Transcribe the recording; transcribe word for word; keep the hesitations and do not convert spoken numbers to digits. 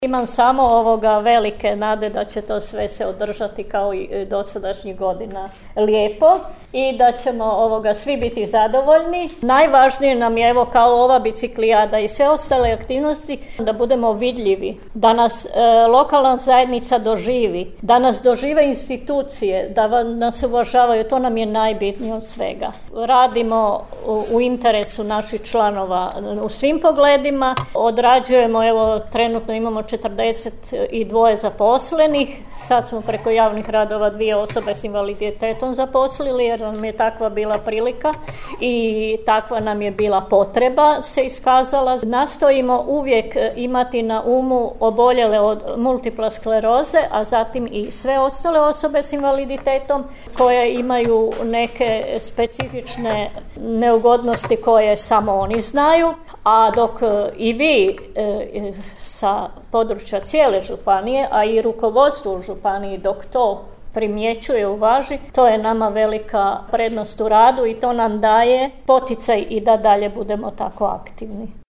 Imam samo ovoga velike nade da će to sve se održati kao i dosadašnjih godina lijepo i da ćemo ovoga svi biti zadovoljni. Najvažnije nam je, evo, kao ova biciklijada i sve ostale aktivnosti, da budemo vidljivi, da nas e, lokalna zajednica doživi, da nas dožive institucije, da nas uvažavaju. To nam je najbitnije od svega. Radimo u, u interesu naših članova u svim pogledima. Odrađujemo, evo, trenutno imamo četrdeset dva zaposlenih. Sad smo preko javnih radova dvije osobe s invaliditetom zaposlili jer nam je takva bila prilika i takva nam je bila potreba se iskazala. Nastojimo uvijek imati na umu oboljele od multiple skleroze, a zatim i sve ostale osobe s invaliditetom koje imaju neke specifične neugodnosti koje samo oni znaju, a dok i vi e, sa područja cijele županije, a i rukovodstvo u županiji dok to primjećuje, uvaži, to je nama velika prednost u radu i to nam daje poticaj i da dalje budemo tako aktivni.